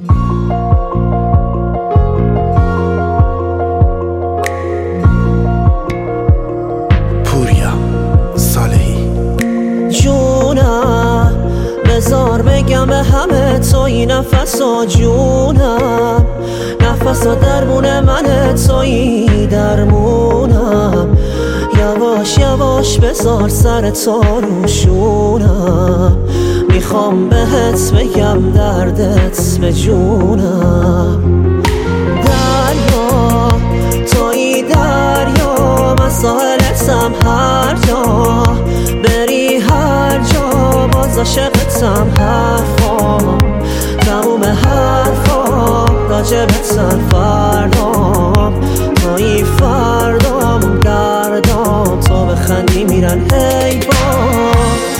پوریا صالحی. جونم بذار بگم به همه توی نفسا، جونم نفسا درمون منه توی درمونم. یواش یواش بذار سر تو روشونم، میخوام بهت بگم دردت به جونم. دریا توی دریا، من ساحلتم هر جا بری، هر جا باز عاشقتم. حرفام تموم حرفام راجبتن، فردام توی فردام گردام، تو بخندی میرن حیوان.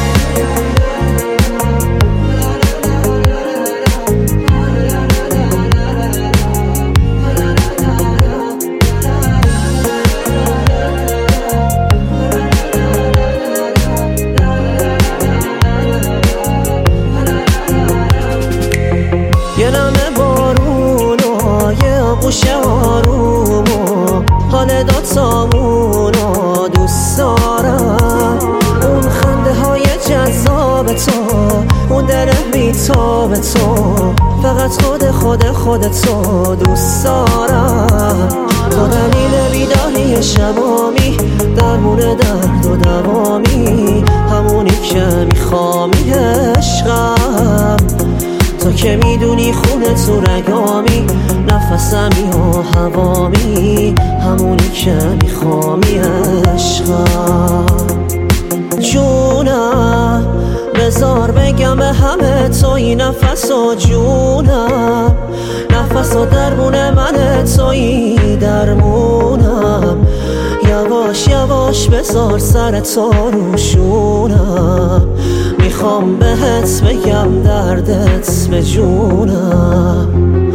یه نمه بارون و یه آغوش آروم و حال دوتامون رو دوست دارم. اون خنده های جذاب تو، اون دل بیتاب تو، فقط خودتو دوست دارم. تو دلیل بیداری شبامی، درمون درد و دوامی، همونی که میخوامی عشقم. تو که میدونی خونه تو رگامی، نفسمی و هوامی، همونی که میخوامی عشقم. جونم بذار بگم به همه توی نفسا، جونم نفسا درمون منه توی درمونم. یواش یواش بذار سر تو روشونم، میخوام بهت بگم دردت به جونم.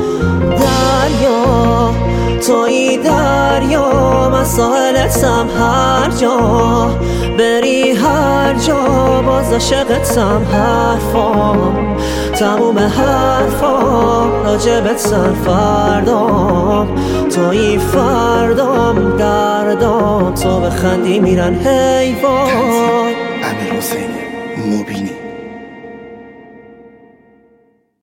دریا توی دریا، من ساحلتم هر جا بری، هر جا باز عاشقتم. حرفام تموم حرفام راجبتن، فردام توی فردام گردام، تو بخندی میرن حیوان. امیر حسین مبینی.